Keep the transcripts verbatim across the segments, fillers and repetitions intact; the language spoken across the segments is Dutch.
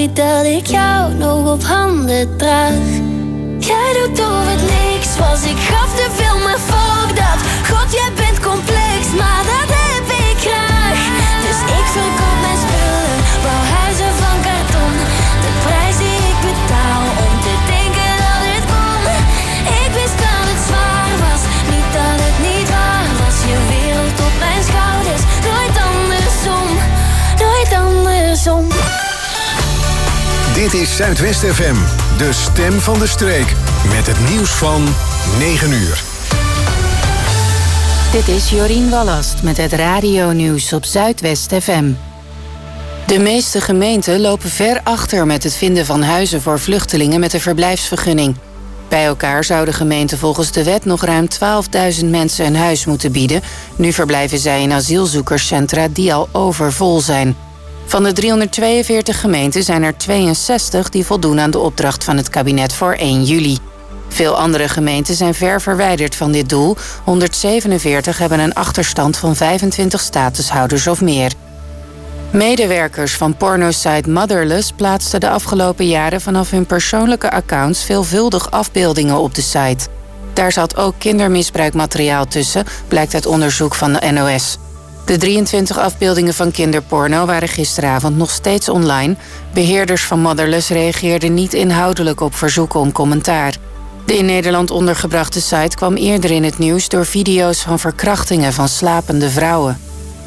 niet dat ik jou nog op handen draag. Jij doet of het niks was, ik gaf te veel, maar fuck dat. God, jij bent complex, maar dat heb ik graag. Dus ik verkoop mijn spullen, bouw huizen van karton. De prijs die ik betaal om te denken dat het kon. Ik wist dat het zwaar was, niet dat het niet waar was. Je wereld op mijn schouders, nooit andersom, nooit andersom. Dit is Zuidwest F M, de stem van de streek. Met het nieuws van negen uur. Dit is Jorien Wallast met het radionieuws op Zuidwest F M. De meeste gemeenten lopen ver achter met het vinden van huizen voor vluchtelingen met een verblijfsvergunning. Bij elkaar zouden gemeenten volgens de wet nog ruim twaalfduizend mensen een huis moeten bieden. Nu verblijven zij in asielzoekerscentra die al overvol zijn. Van de driehonderdtweeënveertig gemeenten zijn er tweeënzestig die voldoen aan de opdracht van het kabinet voor één juli. Veel andere gemeenten zijn ver verwijderd van dit doel. honderdzevenenveertig hebben een achterstand van vijfentwintig statushouders of meer. Medewerkers van pornosite Motherless plaatsten de afgelopen jaren vanaf hun persoonlijke accounts veelvuldig afbeeldingen op de site. Daar zat ook kindermisbruikmateriaal tussen, blijkt uit onderzoek van de N O S. De drieëntwintig afbeeldingen van kinderporno waren gisteravond nog steeds online. Beheerders van Motherless reageerden niet inhoudelijk op verzoeken om commentaar. De in Nederland ondergebrachte site kwam eerder in het nieuws door video's van verkrachtingen van slapende vrouwen.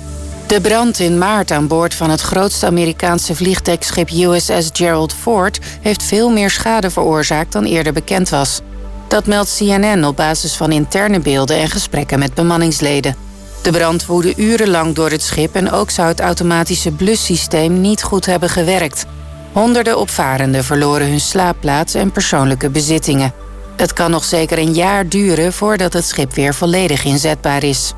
De brand in maart aan boord van het grootste Amerikaanse vliegdekschip U S S Gerald Ford heeft veel meer schade veroorzaakt dan eerder bekend was. Dat meldt C N N op basis van interne beelden en gesprekken met bemanningsleden. De brand woedde urenlang door het schip en ook zou het automatische blussysteem niet goed hebben gewerkt. Honderden opvarenden verloren hun slaapplaats en persoonlijke bezittingen. Het kan nog zeker een jaar duren voordat het schip weer volledig inzetbaar is.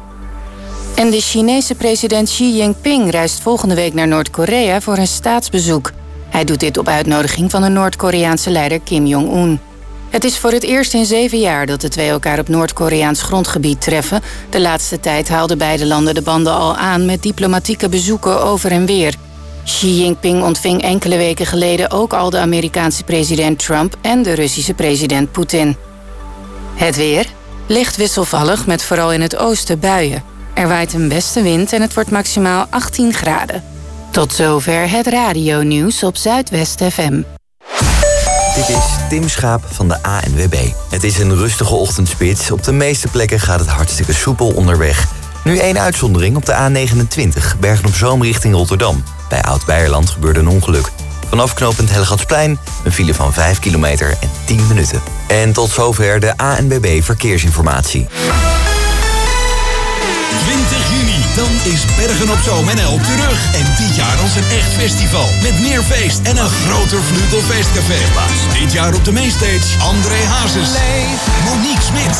En de Chinese president Xi Jinping reist volgende week naar Noord-Korea voor een staatsbezoek. Hij doet dit op uitnodiging van de Noord-Koreaanse leider Kim Jong-un. Het is voor het eerst in zeven jaar dat de twee elkaar op Noord-Koreaans grondgebied treffen. De laatste tijd haalden beide landen de banden al aan met diplomatieke bezoeken over en weer. Xi Jinping ontving enkele weken geleden ook al de Amerikaanse president Trump en de Russische president Poetin. Het weer? Licht wisselvallig met vooral in het oosten buien. Er waait een westenwind en het wordt maximaal achttien graden. Tot zover het radionieuws op Zuidwest F M. Dit is Tim Schaap van de A N W B. Het is een rustige ochtendspits. Op de meeste plekken gaat het hartstikke soepel onderweg. Nu één uitzondering op de A negenentwintig, Bergen-op-Zoom richting Rotterdam. Bij Oud-Beierland gebeurde een ongeluk. Vanaf knooppunt Hellegatsplein een file van vijf kilometer en tien minuten. En tot zover de A N W B Verkeersinformatie. twintig juni, dan is Bergen op Zoom N L terug. En dit jaar als een echt festival. Met meer feest en een groter Vlugelfeestcafé. Dit jaar op de mainstage André Hazes, Monique Smit,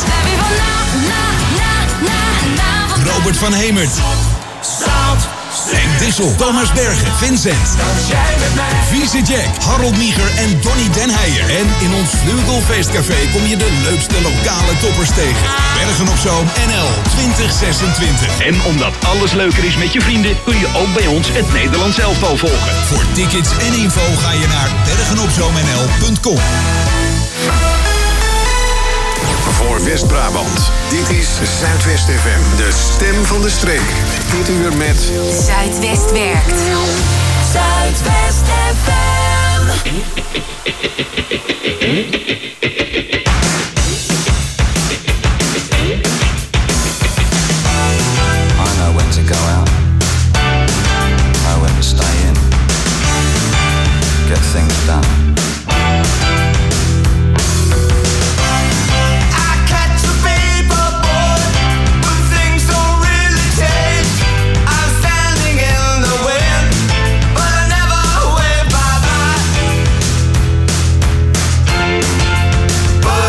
Robert van Hemert, Henk Dissel, Thomas Bergen, Vincent, Vieze Jack, Harold Nieger en Donny Den Heijer. En in ons Vlugelfeestcafé kom je de leukste lokale toppers tegen. Bergen op Zoom N L twintig zesentwintig. En omdat alles leuker is met je vrienden, kun je ook bij ons het Nederlands elftal volgen. Voor tickets en info ga je naar bergenopzoomnl punt com. Voor West-Brabant, dit is Zuidwest F M, de stem van de streek. Dit uur met Zuidwest werkt. Zuidwest F M. I know when to go out, know when to stay in, get things done. But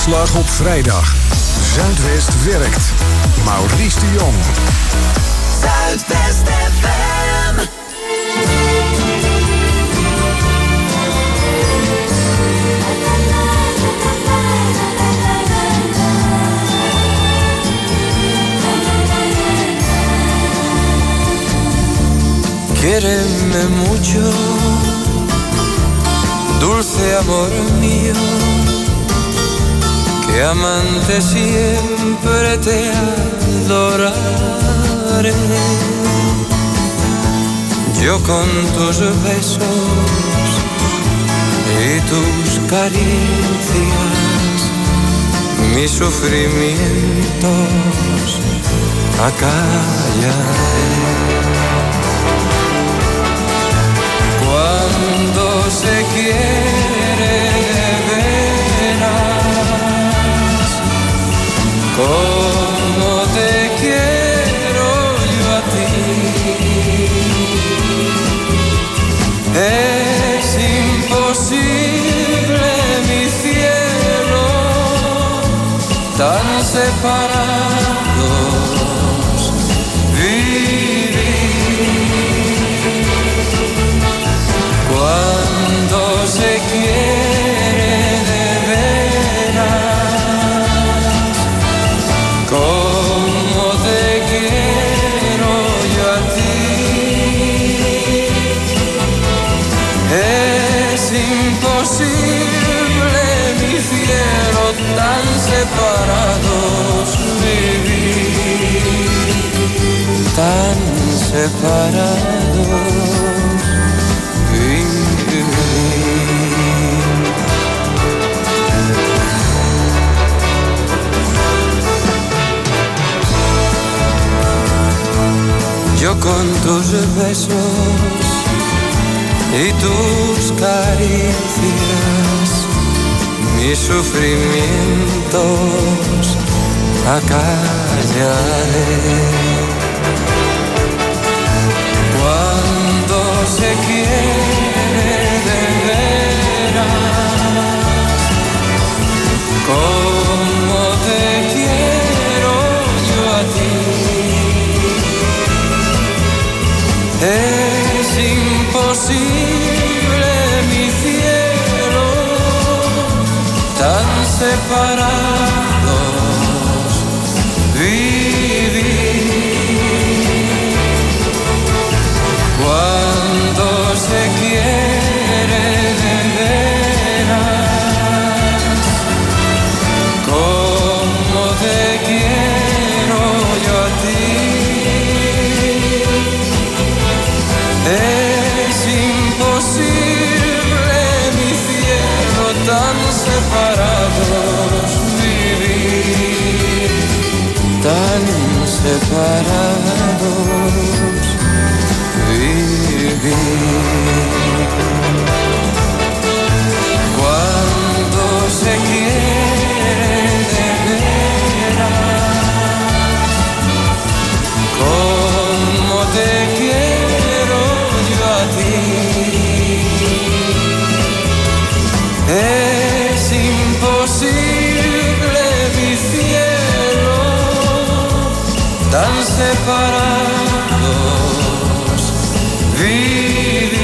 Uitslag op vrijdag. Zuidwest werkt. Maurice de Jong. Zuidwest F M. Quiéreme mucho, dulce amor mío, que amante siempre te adoraré. Yo con tus besos y tus caricias, mis sufrimientos acallaré. Cuando se quiere de veras, como te quiero yo a ti, es imposible mi cielo, tan separados vivir. Cuando se quiere de veras, como te quiero yo a ti, es imposible mi cielo, tan separados vivir, tan separados. Yo con tus besos y tus caricias, mis sufrimientos acallaré. Cuando se quiere de veras, como te quiero yo a ti, es imposible mi cielo, tan separados vivir. Cuando se quiere de veras, como te quiero yo a ti, es imposible mi cielo, tan separados vivir, tan separados vivir. Cuando se quiere de veras, como te quiero yo a ti, es imposible mi cielo, tan separados vivir.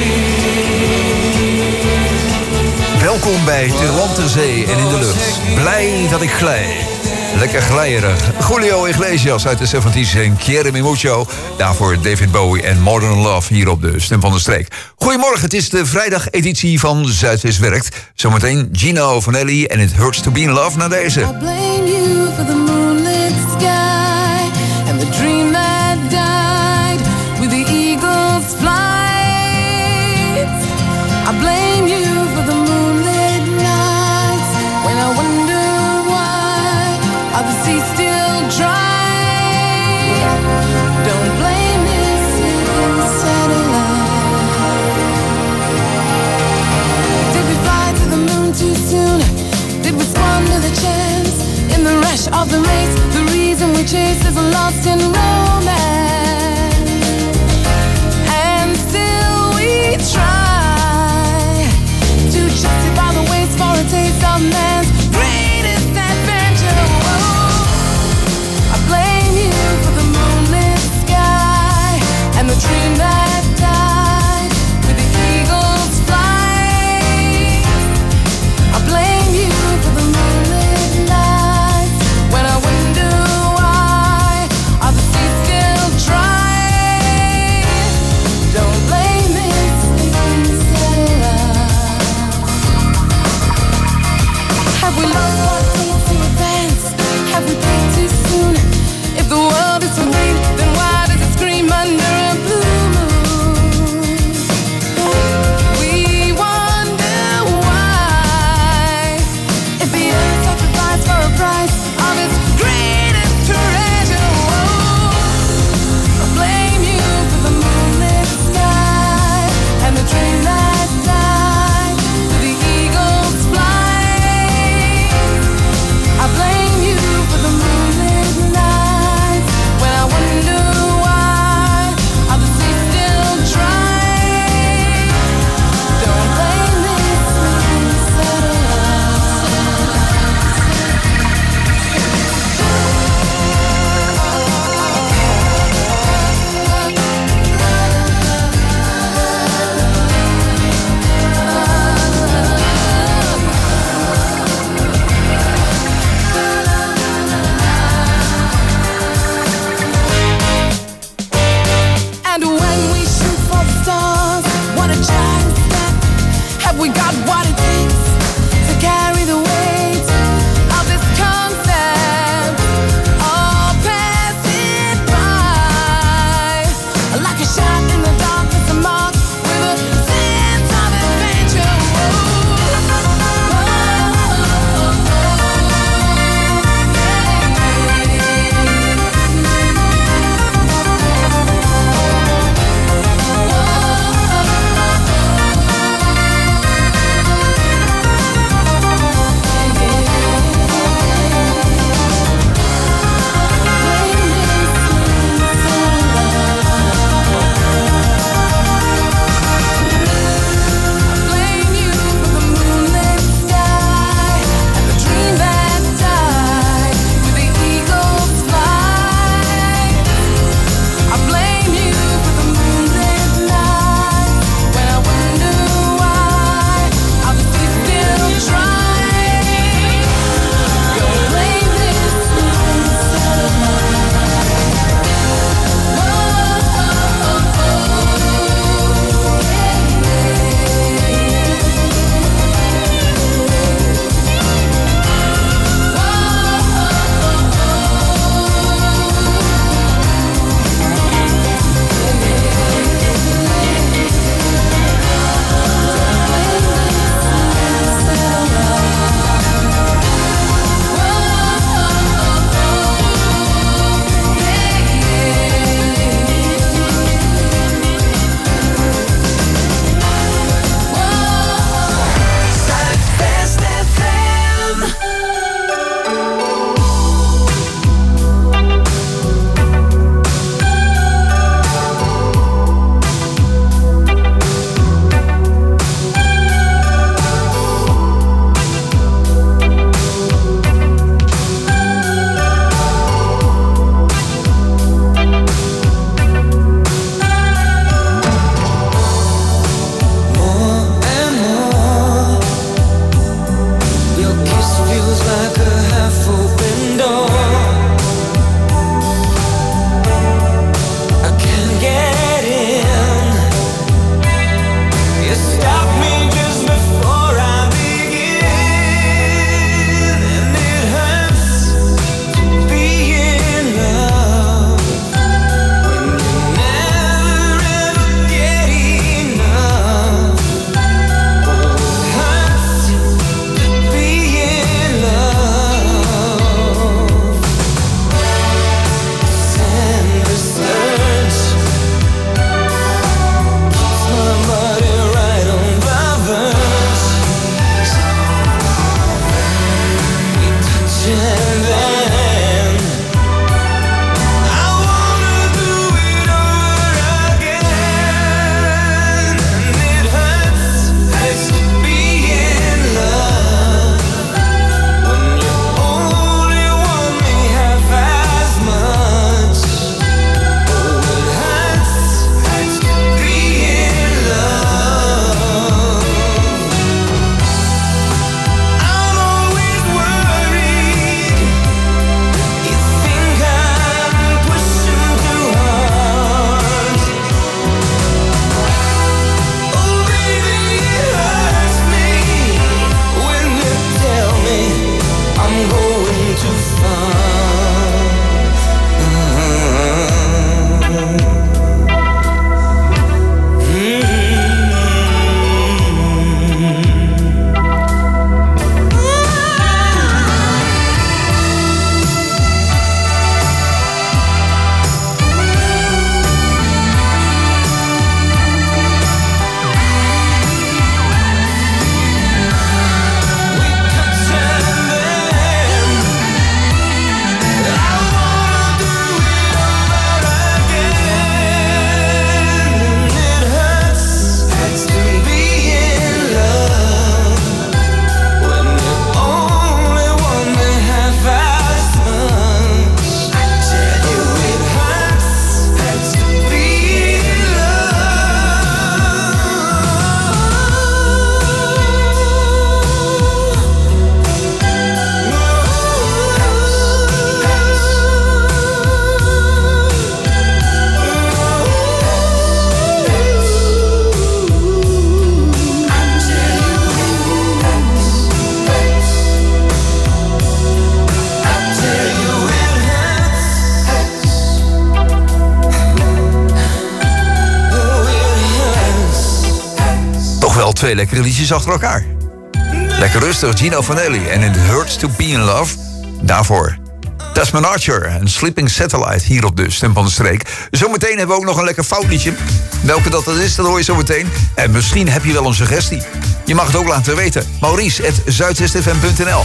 Welkom bij Ter Zee en in de lucht. Blij dat ik glij. Lekker glijerig. Julio Iglesias uit de zeventies en Quiéreme Mucho. Daarvoor David Bowie en Modern Love hier op de Stem van de Streek. Goedemorgen, het is de vrijdageditie van Zuidwest Werkt. Zometeen Gino Vanelli en It Hurts to Be in Love naar deze. I blame you for the moonlit sky and the dream that died with the eagle's flight. I blame you for the moonlit nights when I wonder why are the seas still dry. Don't blame this satellite. Did we fly to the moon too soon? Did we squander the chance in the rush of the race? The reason we chase is a lost in road. we got what it takes to carry the weight of this concept. All pass it by like a shot in the darkness, a mark with a sense of adventure. twee lekkere liedjes achter elkaar. Lekker rustig, Gino Vanelli en It Hurts to Be in Love. Daarvoor Desmond Archer en Sleeping Satellite hier op de Stem van de Streek. Zometeen hebben we ook nog een lekker fout liedje. Welke dat is, dat hoor je zo meteen. En misschien heb je wel een suggestie. Je mag het ook laten weten. Maurice at zuidwestfm punt n l.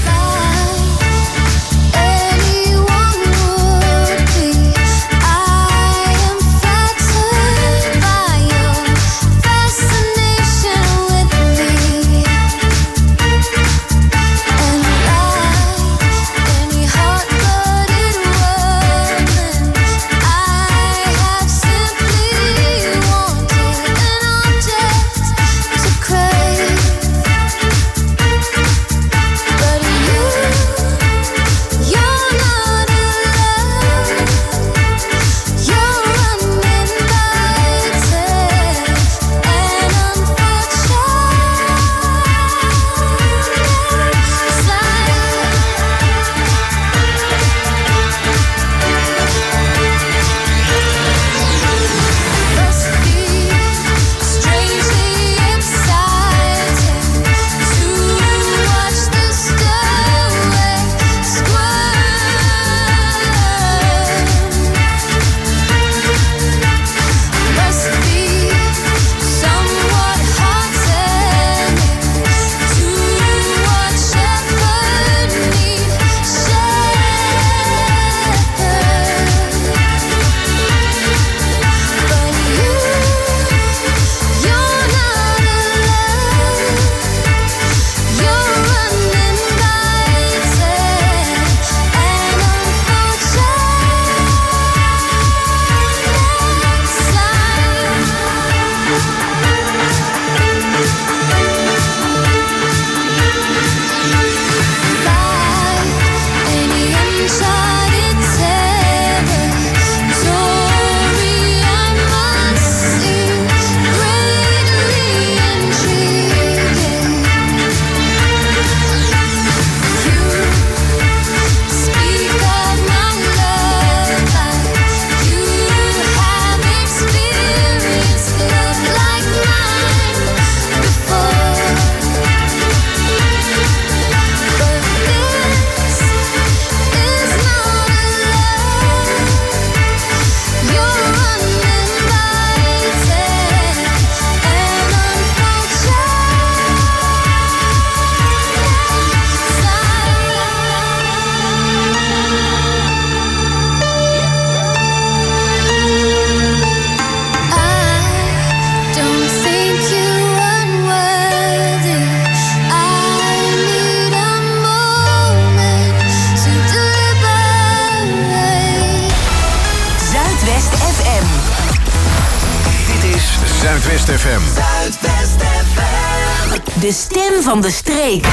Zuidwest F M. Zuidwest F M. De stem van de streek.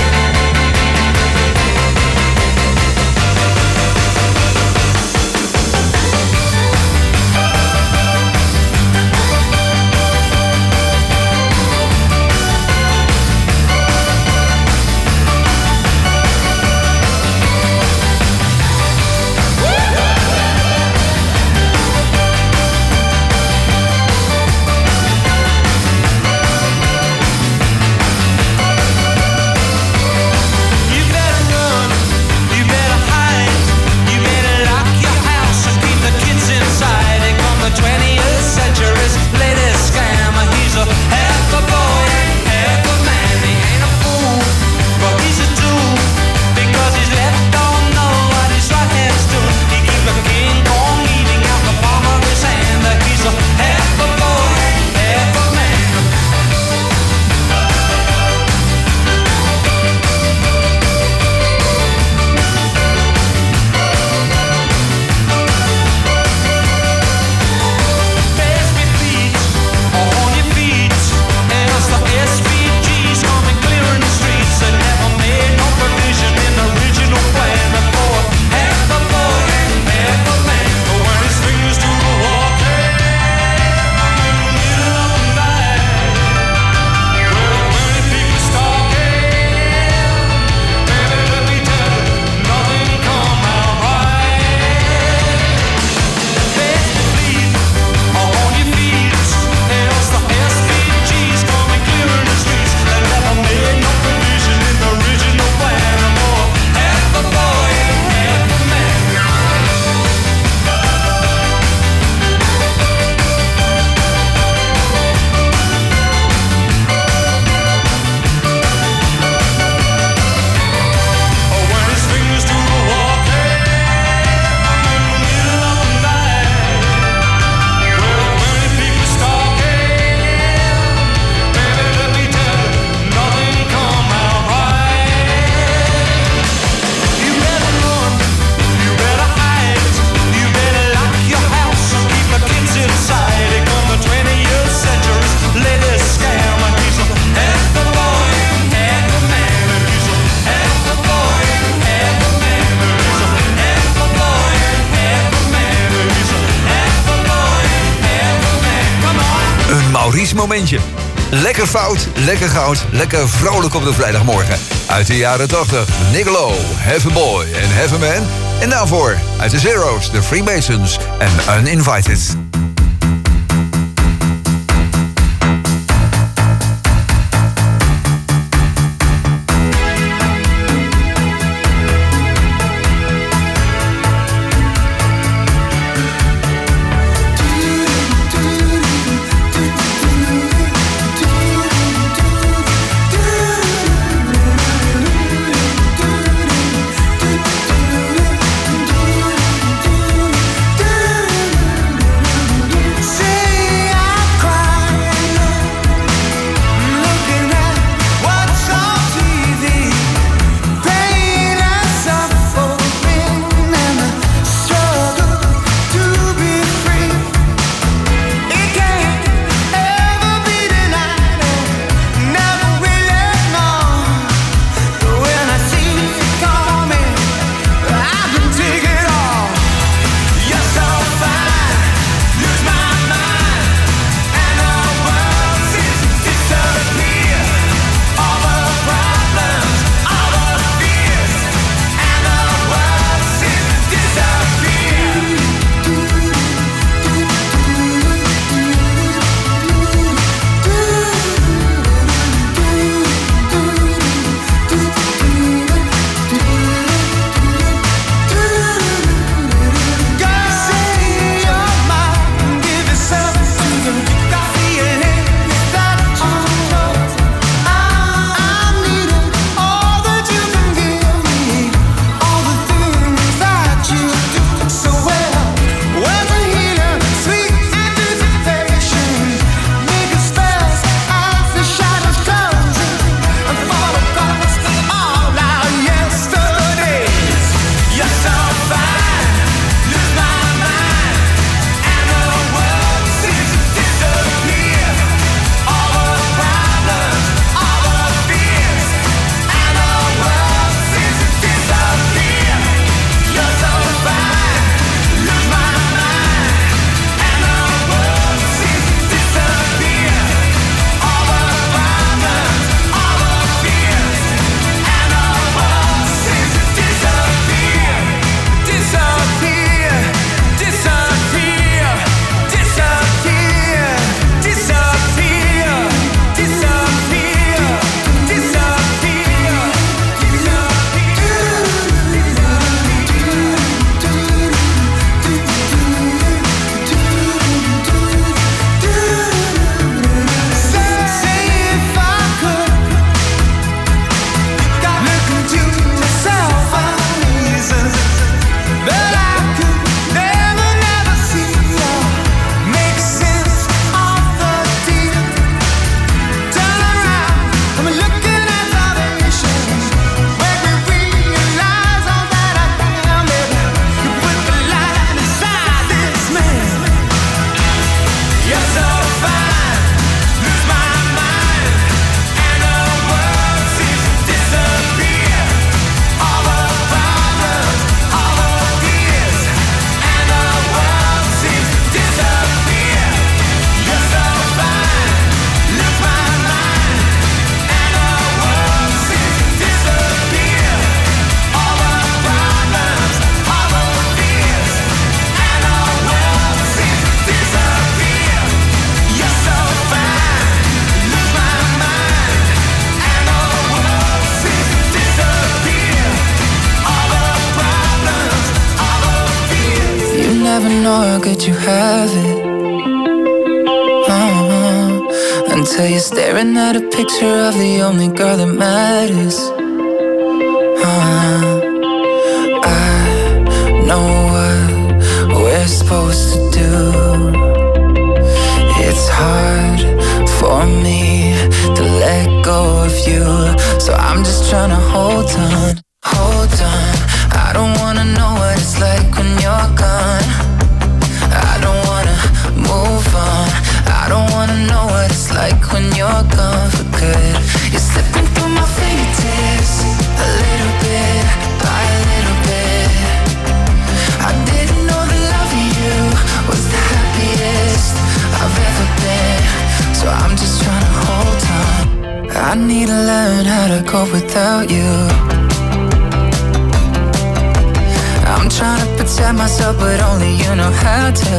momentje. Lekker fout, lekker goud, lekker vrolijk op de vrijdagmorgen. Uit de jaren tachtig, Nick Lowe, Have a Boy en Have a Man. En daarvoor, uit de Zeros, de Freemasons en Uninvited. could you have it? Uh-huh. Until you're staring at a picture of the only girl that matters. Uh-huh. I know what we're supposed to do. It's hard for me to let go of you, so I'm just trying to hold on, hold on. I don't wanna know what it's like when you're gone. I don't wanna move on. I don't wanna know what it's like when you're gone for good. You're slipping through my fingertips, a little bit by a little bit. I didn't know that loving you was the happiest I've ever been, so I'm just I need to learn how to cope without you. I'm trying to protect myself, but only you know how to.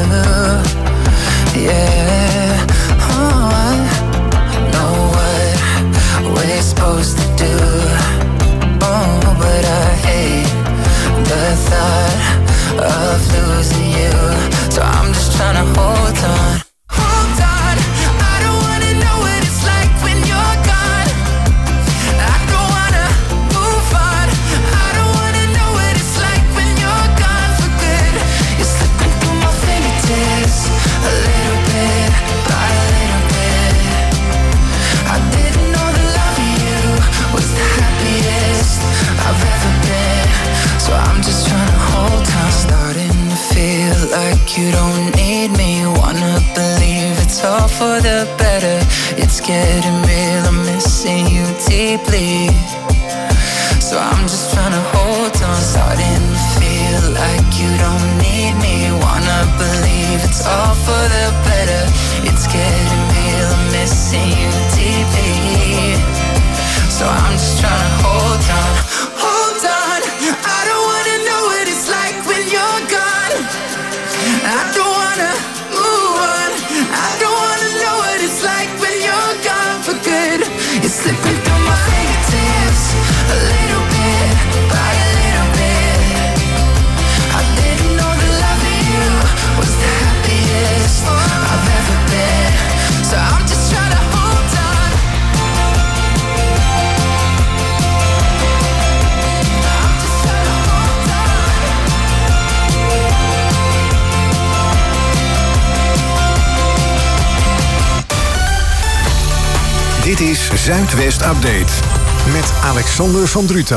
Yeah, oh, I know what we're supposed to do. Oh, but I hate the thought of losing you. So I'm just trying to hold on. Hold on, I don't wanna know what it's like when you're gone. I don't wanna move on. I don't wanna know what it's like when you're gone for good. You're slipping through my fingertips, a little bit by a little bit. I didn't know the love of you was the happiest I've ever been. So I'm just trying to hold on. Starting to feel like you don't need me. Wanna believe it's all for the better. It's getting real, I'm missing you deeply. So I'm just trying to hold on. Starting to feel like you don't need me. Wanna believe it's all for the better. It's getting real, I'm missing you deeply. So I'm just trying to hold on. Hold on, I don't wanna know what it's like when you're gone. I don't wanna move on. I don't wanna know what it's like when you're gone for good. You're slipping through my fingertips, a little bit by a little bit. I didn't know the love of you was the happiest I've ever been. So I'm just trying to hold on. I'm just trying to hold on. Dit is Zuidwest Update met Alexander van Druten.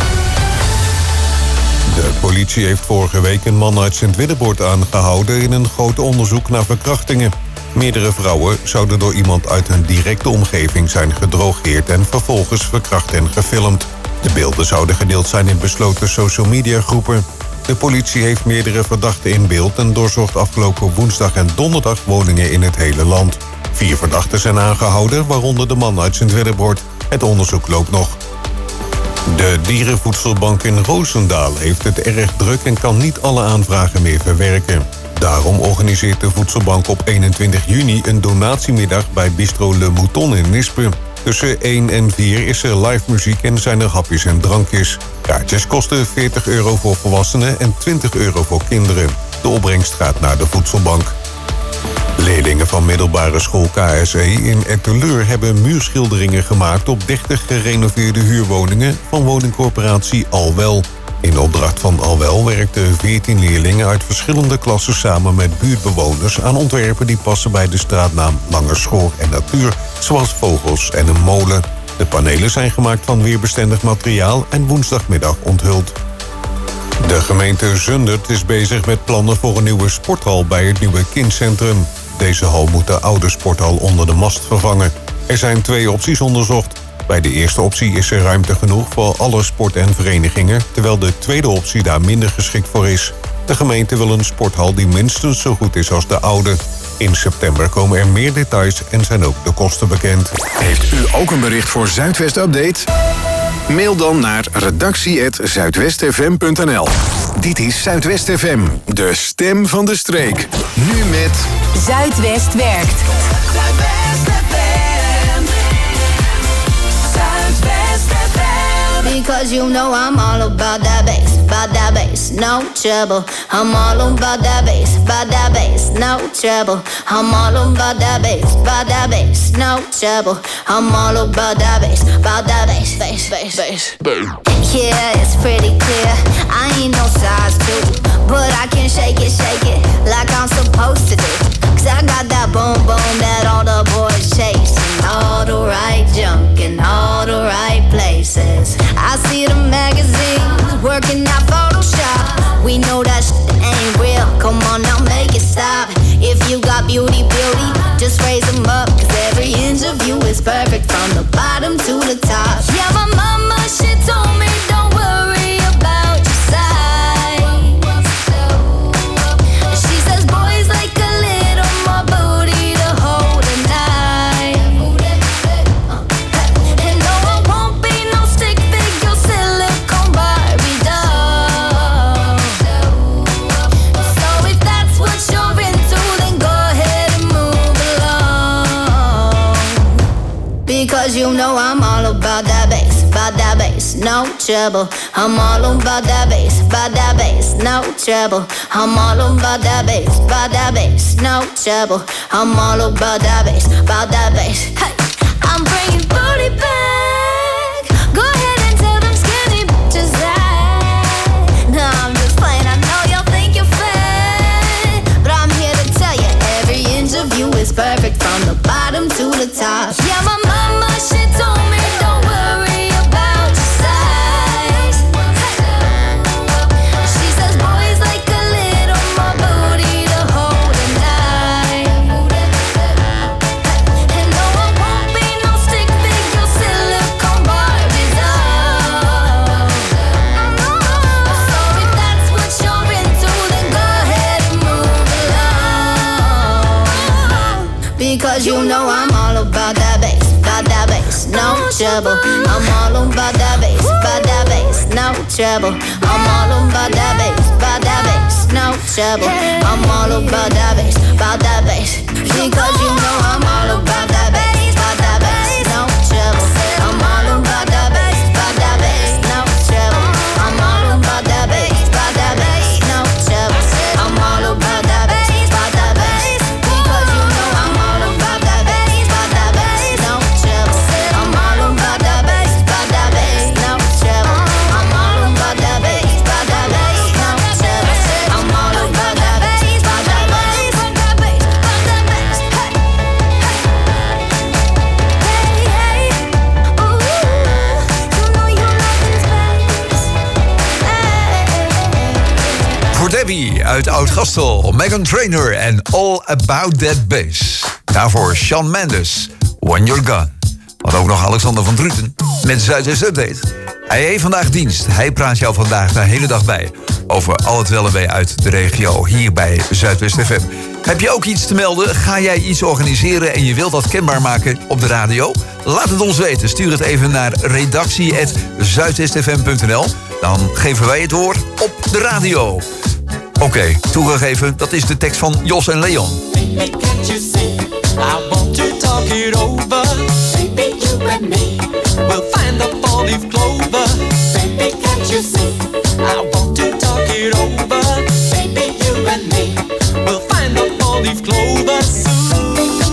De politie heeft vorige week een man uit Sint-Willebord aangehouden in een groot onderzoek naar verkrachtingen. Meerdere vrouwen zouden door iemand uit hun directe omgeving zijn gedrogeerd en vervolgens verkracht en gefilmd. De beelden zouden gedeeld zijn in besloten social media groepen. De politie heeft meerdere verdachten in beeld en doorzocht afgelopen woensdag en donderdag woningen in het hele land. Vier verdachten zijn aangehouden, waaronder de man uit Sint-Willebord. Het onderzoek loopt nog. De dierenvoedselbank in Roosendaal heeft het erg druk en kan niet alle aanvragen meer verwerken. Daarom organiseert de voedselbank op eenentwintig juni een donatiemiddag bij Bistro Le Mouton in Nispen. Tussen één en vier is er live muziek en zijn er hapjes en drankjes. Kaartjes kosten veertig euro voor volwassenen en twintig euro voor kinderen. De opbrengst gaat naar de voedselbank. Leerlingen van middelbare school K S E in Etteleur hebben muurschilderingen gemaakt op dertig gerenoveerde huurwoningen van woningcorporatie Alwel. In opdracht van Alwel werkten veertien leerlingen uit verschillende klassen samen met buurtbewoners aan ontwerpen die passen bij de straatnaam Langerschoor en Natuur, zoals vogels en een molen. De panelen zijn gemaakt van weerbestendig materiaal en woensdagmiddag onthuld. De gemeente Zundert is bezig met plannen voor een nieuwe sporthal bij het nieuwe kindcentrum. Deze hal moet de oude sporthal onder de mast vervangen. Er zijn twee opties onderzocht. Bij de eerste optie is er ruimte genoeg voor alle sport- en verenigingen, terwijl de tweede optie daar minder geschikt voor is. De gemeente wil een sporthal die minstens zo goed is als de oude. In september komen er meer details en zijn ook de kosten bekend. Heeft u ook een bericht voor Zuidwest Update? Mail dan naar redactie apenstaartje zuidwestfm punt n l. Dit is Zuidwest F M, de stem van de streek. Nu met Zuidwest werkt. Because you know I'm all about that bass, about that bass, no trouble. I'm all about that bass, about that bass, no trouble. I'm all about that bass, about that bass, no trouble. I'm all about that bass, about that bass, bass, bass, bass. Yeah, it's pretty clear. I ain't no size two, but I can shake it, shake it like I'm supposed to do. Cause I got that boom boom that all the boys chasing. All the right junk in all the right places. I see the magazines working out Photoshop. We know that shit ain't real. Come on now, make it stop. If you got beauty, beauty, just raise them up. Cause every inch of you is perfect from the bottom to the top. Yeah, my mama, she told me don't worry about your size. She says boys like a little more booty to hold at night. Because you know I'm all about that bass, about that bass, no trouble. I'm all about that bass, about that bass, no trouble. I'm all about that bass, about that bass, no trouble. I'm all about that bass, about that bass. Hey, I'm bringing booty back. Go ahead and tell them skinny bitches that. No, I'm just playing. I know y'all think you're fat, but I'm here to tell you every inch of you is perfect from the bottom to the top. Yeah, my mama, she told me don't worry about your size. She says boys like a little more booty to hold at night. And no, I won't be no stick figure silicone Barbies. So if that's what you're into, then go ahead and move along. Because you know I'm all about that bass, about that bass, no trouble. I'm all about that bass, about that bass, no trouble. I'm all about that bass, about that bass, no trouble. I'm all about that bass, about that bass. Because you know I'm all about that bass, about that bass, no trouble. I'm all about that bass, about that bass, no trouble. I'm all about that bass, about that bass, no trouble. I'm all about that bass, about that bass. Because you know I'm all about that bass, about that bass, no trouble. I'm all about that bass, about that bass, no trouble. I'm all about that bass, about that bass, no trouble. I'm all about that bass, about that bass, about that bass, about that bass. Hey, hey, hey, ooh, you know you like this bass. Hey. Voor Debbie uit Oud-Gastel, Meghan Trainor en All About That Bass. Daarvoor Shawn Mendes, When You're Gone. Wat ook nog Alexander van Druten met Zuidwest Update. Hij heeft vandaag dienst. Hij praat jou vandaag de hele dag bij over al het wel en wee uit de regio hier bij Zuidwest F M. Heb je ook iets te melden? Ga jij iets organiseren en je wilt dat kenbaar maken op de radio? Laat het ons weten. Stuur het even naar redactie at zuidwest f m punt n l. Dan geven wij het woord op de radio. Oké, okay, toegegeven, dat is de tekst van Jos en Leon. Baby, can't you see? I want to talk it over. Baby, you and me will find the four-leaf clover. Baby, can't you see? I want to talk it over. Baby, you and me will find the four-leaf clover soon.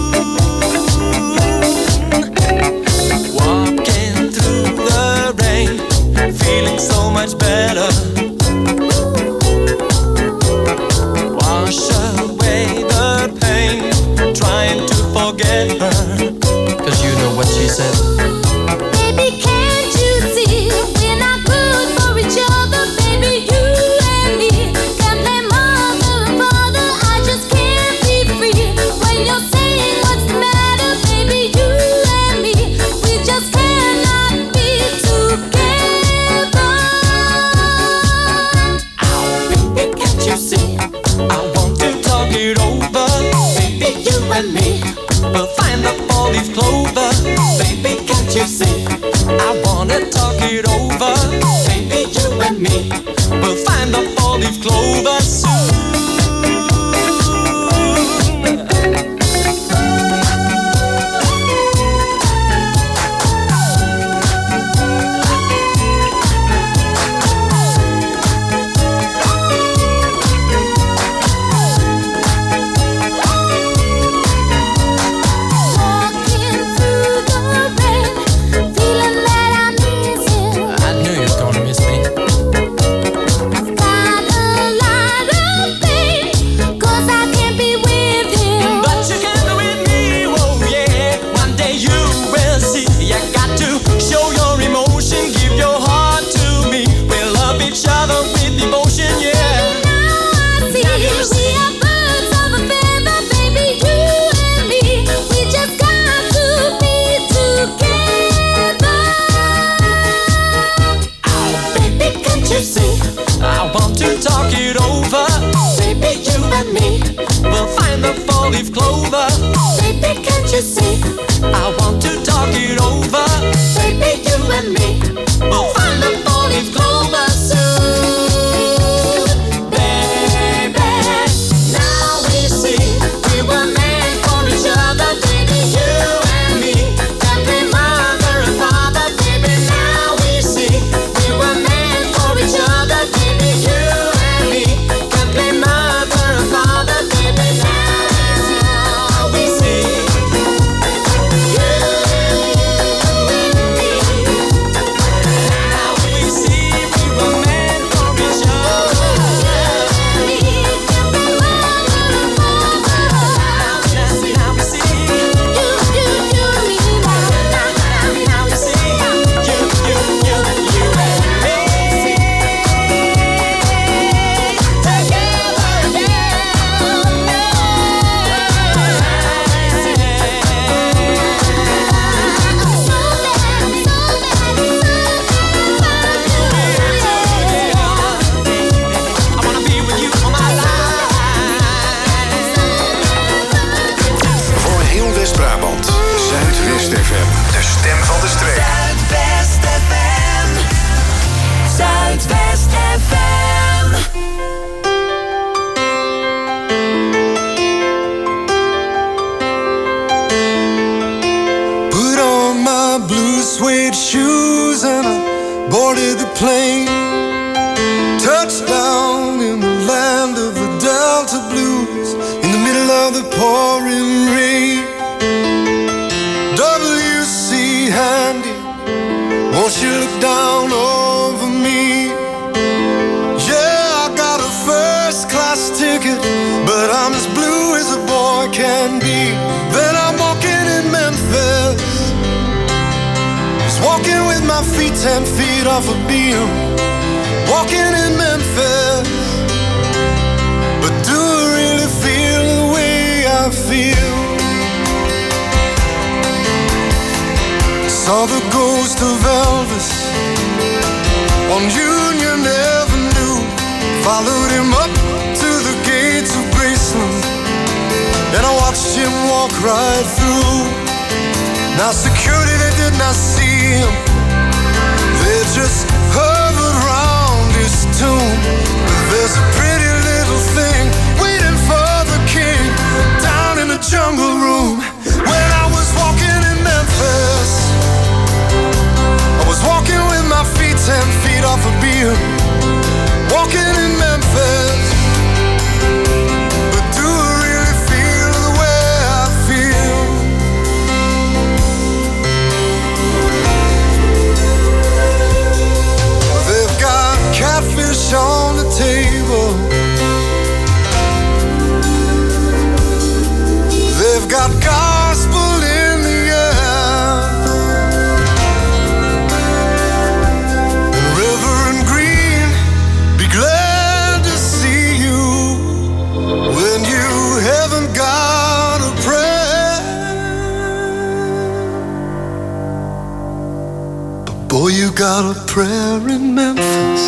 Walking through the rain, feeling so much better. Wash away the pain, trying to forget her. Cause you know what she said. Baby, can't you see we're not good for each other? Baby, you and me can't play mother and father. I just can't be free when you're saying what's the matter. Baby, you and me, we just cannot be together. Oh, baby, can't you see? I want to talk it over. Baby, you and me will find the four-leaf clover. Baby, can't you see? I wanna talk it over. Baby, you and me will find the four-leaf clover soon. Walking through the rain, feeling that I miss him. I knew you was gonna miss me. Got a lot of pain, 'cause I can't be with him. But you can be with me, oh yeah. One day you will see. You got to show your emotion, give your heart to me. We'll love each other with devotion, yeah. See, we are birds of a feather, baby, you and me. We just got to be together. Oh, baby, can't you see? I want to talk it over. Baby, you and me will find the four-leaf clover. Baby, can't you see? I want to talk it over. Baby, you and me will find the four-leaf clover soon. Baby, now we see we were meant for each other. Baby, you and me can play my suede shoes and I boarded the plane. Touchdown in the land of the Delta Blues, in the middle of the pouring rain. W C Handy, won't you look down over me? Yeah, I got a first class ticket, but I'm as blue as a boy can be. Then I'm walking in Memphis, just walking with my feet ten feet off a beam. Walking in Memphis, but do I really feel the way I feel? Saw the ghost of Elvis on Union Avenue, followed him up to the gates of Graceland, and I watched him walk right through. Now security, they did not see him, they just hovered around his tomb. But there's a pretty little thing waiting for the king down in the jungle room. When I was walking in Memphis, I was walking with my feet ten feet off a beam. Walking in Memphis, but do I really feel the way I feel? They've got catfish on the table, they've got gospel in the air. Reverend Green, be glad to see you when you haven't got a prayer. But boy, you got a prayer in Memphis.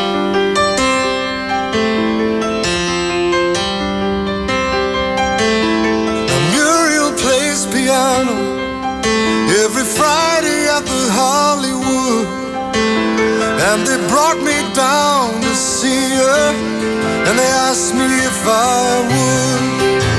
Now Muriel plays piano every Friday at the Hollywood, and they brought me down to see her, and they asked me if I would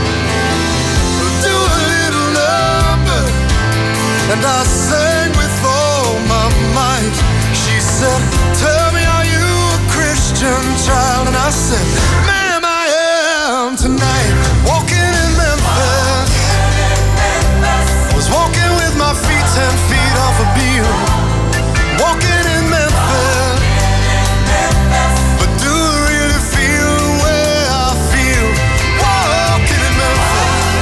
do a little number, and I sang with all my might. She said, tell me, are you a Christian child? And I said, ma'am, I am tonight. Walking in Memphis, I was walking with my feet ten feet off a beam. Walking in Memphis, but do I really feel the way I feel? Walking in Memphis,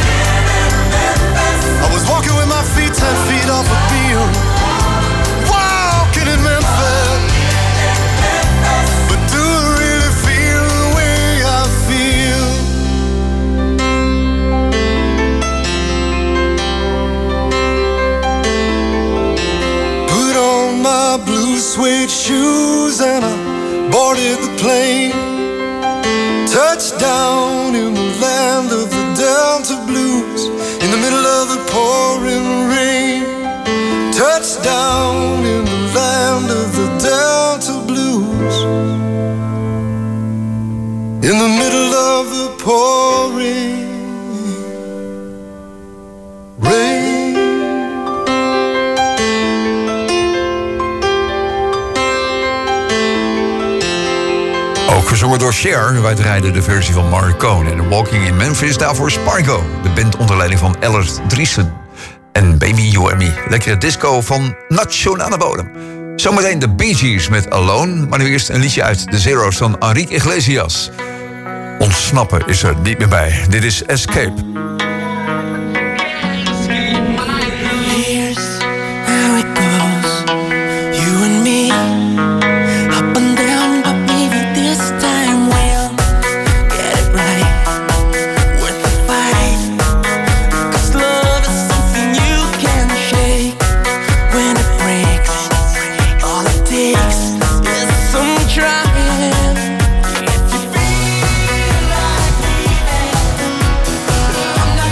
I was walking with my feet ten feet off a beam. Walking in Memphis, but do I really feel the way I feel? Put on my blue suede shoes and I boarded the plane. Touchdown in the land of the Delta Blues, in the middle of the pouring rain. Touchdown in the land of the Delta Blues, in the middle of the pouring rain. Ook gezongen door Cher. Wij draaiden de versie van Marcone. En Walking in Memphis, daarvoor Spargo. De band onder leiding van Ellert Driessen. En Baby You and Me. Lekkere disco van nationale bodem. Zometeen de Bee Gees met Alone. Maar nu eerst een liedje uit de Zero's van Enrique Iglesias. Ontsnappen is er niet meer bij. Dit is Escape. Here's how it goes. You and me, up and down, but maybe this time we'll get it right. Worth the fight, 'cause love is something you can shake. When it breaks, all it takes is some trying. If you feel like leaving, I'm not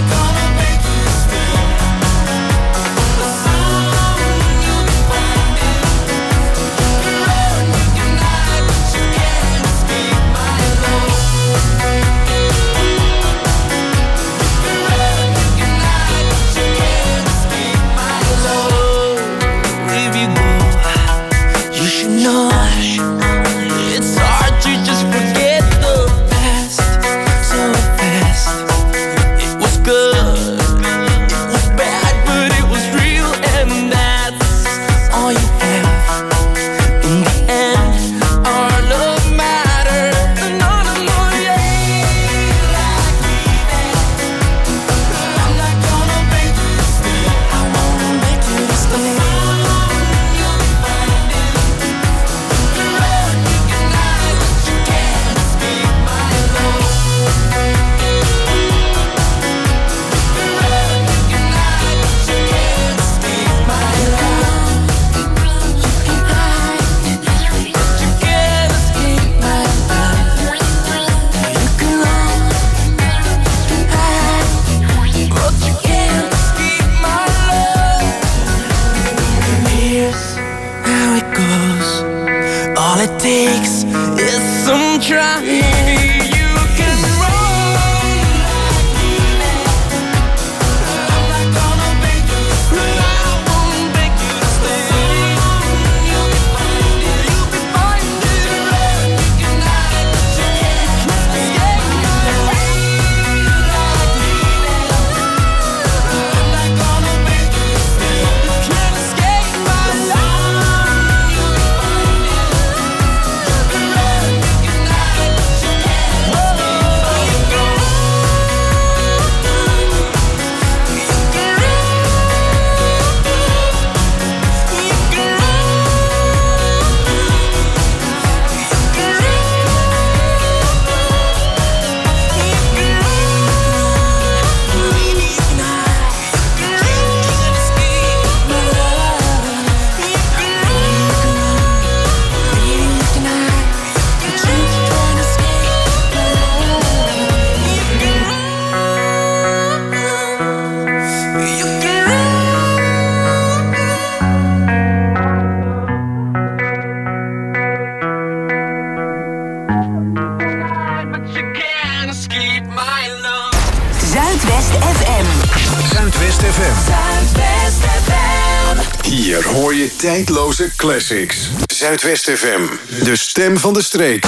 Hier hoor je tijdloze classics. Zuidwest F M, de stem van de streek.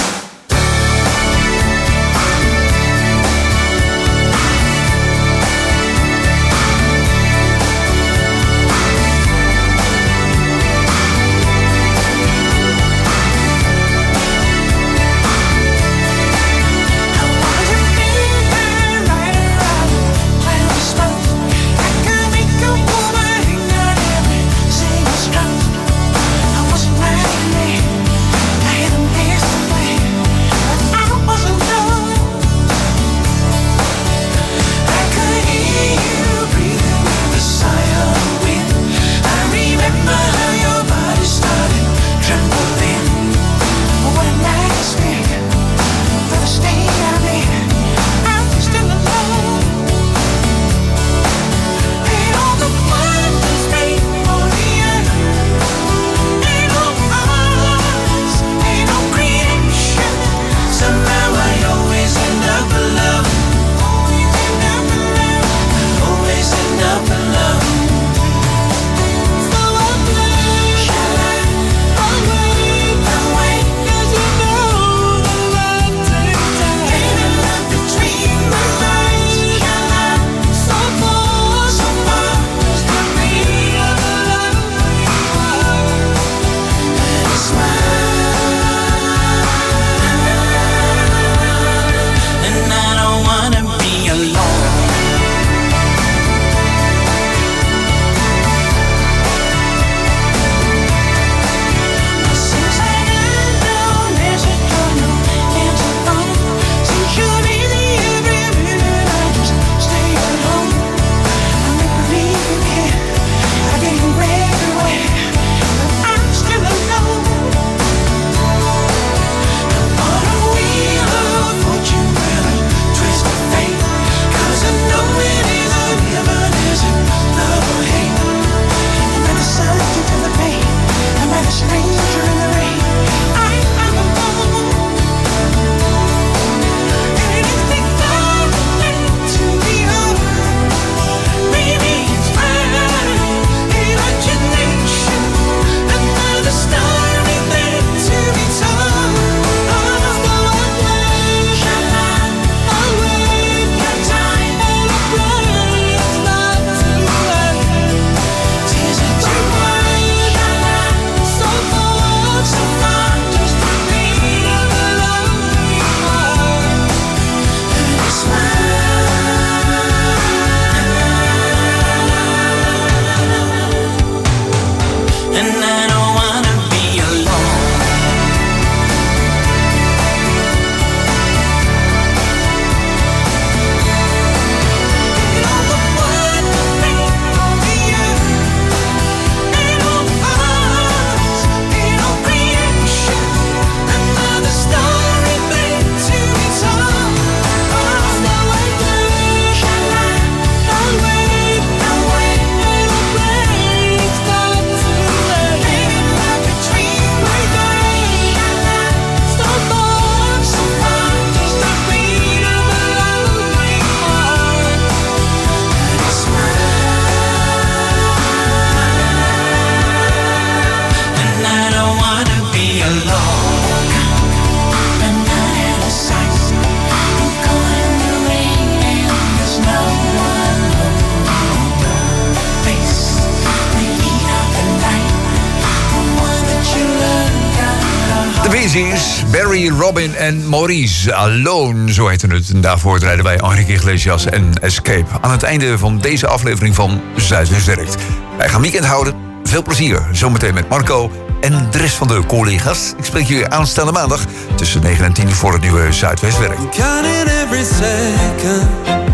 Barry, Robin en Maurice. Alone, zo heette het. En daarvoor draaiden wij Enrique Iglesias en Escape. Aan het einde van deze aflevering van Zuidwest Werkt. Wij gaan weekend houden. Veel plezier. Zometeen met Marco en de rest van de collega's. Ik spreek jullie aanstaande maandag tussen negen en tien voor het nieuwe Zuidwest Werkt. Counting every second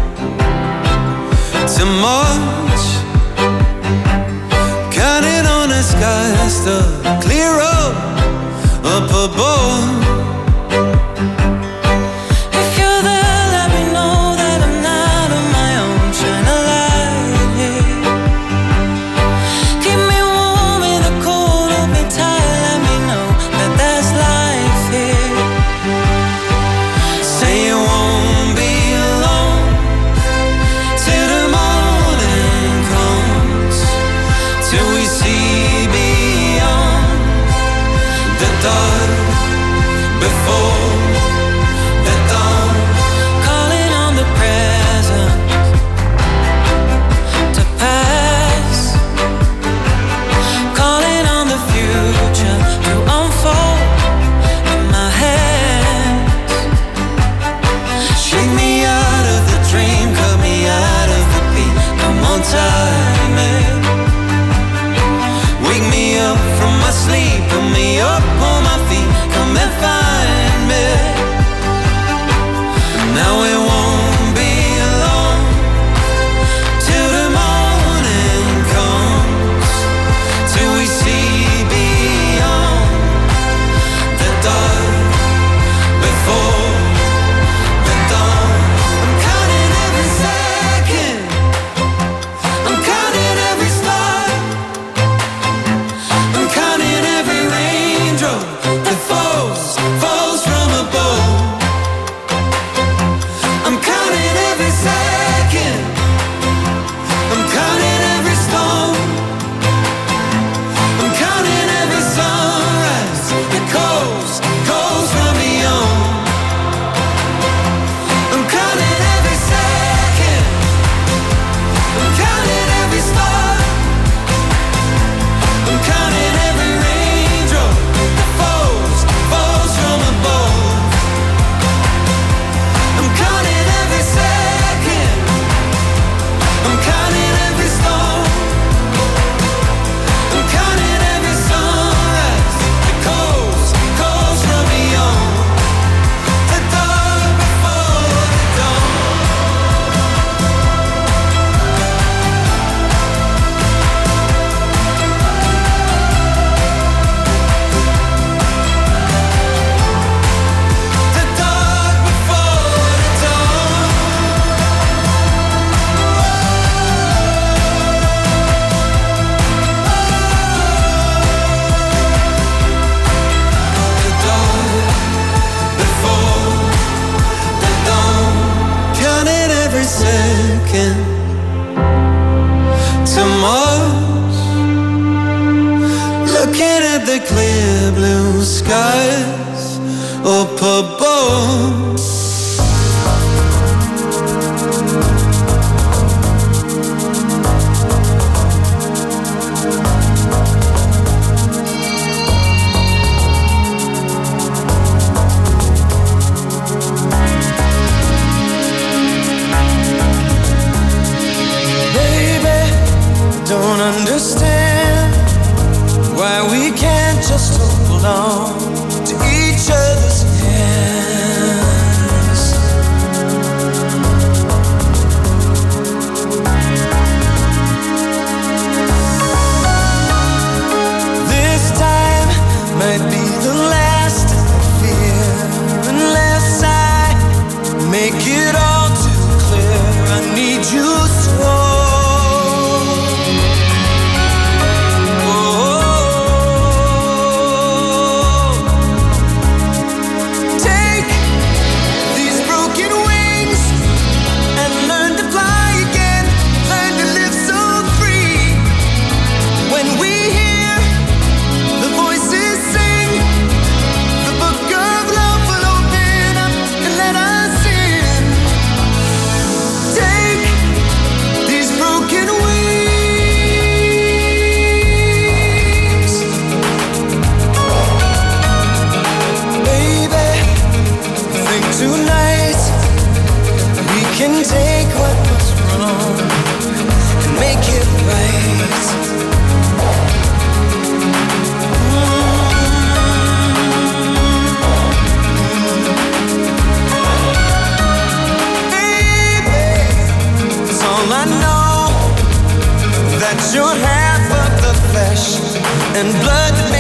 too much. Counting on the skies to clear up up above. If you're there, let me know that I'm not on my own. Shine a light here. Keep me warm in the cold, hold me tight. Let me know that there's life here. Say you won't be alone till the morning comes, till we see before the dawn. Calling on the present to pass, calling on the future to unfold in my hands. Shake me out of the dream, cut me out of the beat. Come on, time it. Wake me up from my sleep, put me up on my feet. Come and find me. Now it won't be long till the morning comes, till we see beyond the dark before the dawn. I'm counting every second, I'm counting every star, I'm counting every raindrop that falls, falls from above. I'm counting every second, I'm counting every storm, I'm counting every sunrise that calls, calls from beyond. I'm counting every second, I'm counting every star, I'm counting every raindrop that falls, falls from above. I'm counting every second, I'm counting every storm, I'm counting every sunrise that calls, calls from beyond the dark before the dawn. The dark before the dawn. The dark before the dawn. Counting every second to Mars, looking at the clear blue skies up above. Baby, don't understand why we can't just hold on to each other's hands. This time might be the last I fear, unless I make it all too clear. I need you so. Take these broken wings and learn to fly again, learn to live so free. When we hear the voices sing, the book of love will open up and let us in. Take these broken wings, baby. Think tonight we can take what was wrong and make it right. Baby, it's all I know, that you're half of the flesh and blood